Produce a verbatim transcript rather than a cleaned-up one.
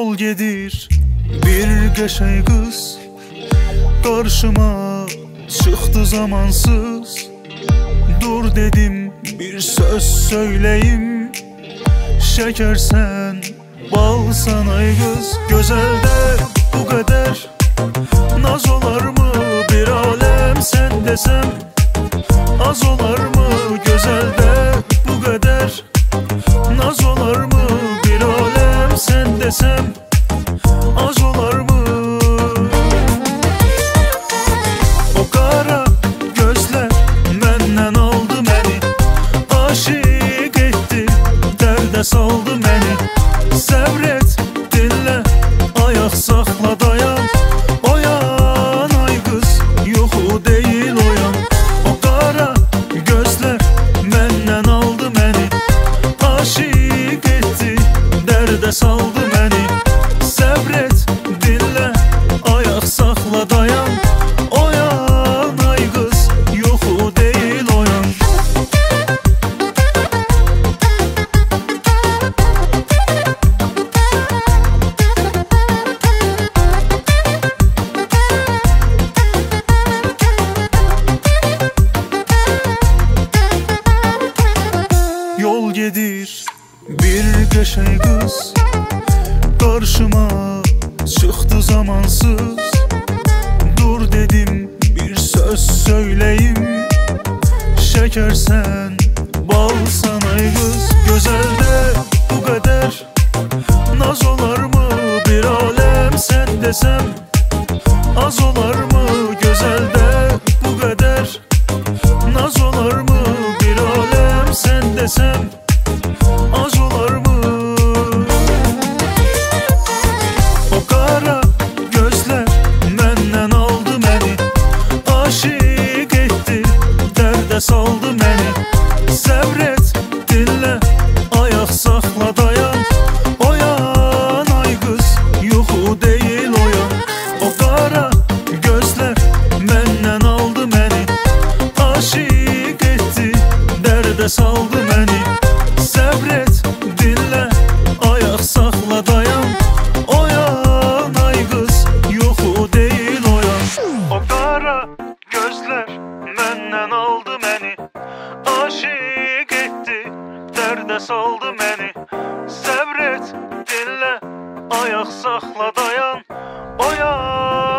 Yol gedir bir qəşəng qız, qarşıma çıxdı zamansız. Dur dedim bir söz söyleyim, şekersen balsan ay kız. Gözəldə bu qədər naz olar mı, bir aləm sən desəm az olar mı? Gözəldə bu qədər naz olar mı, bir aləm sən desəm az olar mı? O qara gözlər məndən aldı məni, aşiq etdi, dərdə saldı məni. Səbr et, dinlə, ayaq saxla, dayan. Oyan ay qız, yuxu deyil oyan. O qara gözlər məndən aldı məni, aşiq etdi, dərdə saldı məni. Səbr et, dinlə, ayaq saxla, dayan. Oyan ay qız, yuxu deyil oyan. Yol gedir bir qəşəng qız, qarşıma çıxdı zamansız. Dur dedim bir söz söyleyim, şekersen balsan ay qız. Gözəldə bu qədər naz olar mı, bir aləm sən desəm az olar mı? Gözəldə bu qədər naz olar mı, bir aləm sən desəm az olar mı? O qara gözlər məndən aldı məni, aşiq etdi, dərdə saldı məni. Səbr et, dinlə, ayaq saxla, dayan. Oyan ay qız, yuxu deyil oyan. O qara gözlər məndən aldı məni, aşiq etdi, dərdə saldı məni. Səbr et, dinlə, ayaq saxla, dayan. Oyan ay qız, yuxu deyil oyan. O qara gözlər məndən aldı məni, aşiq etdi, dərdə saldı məni. Səbr et, dinlə, ayaq saxla, dayan. Oyan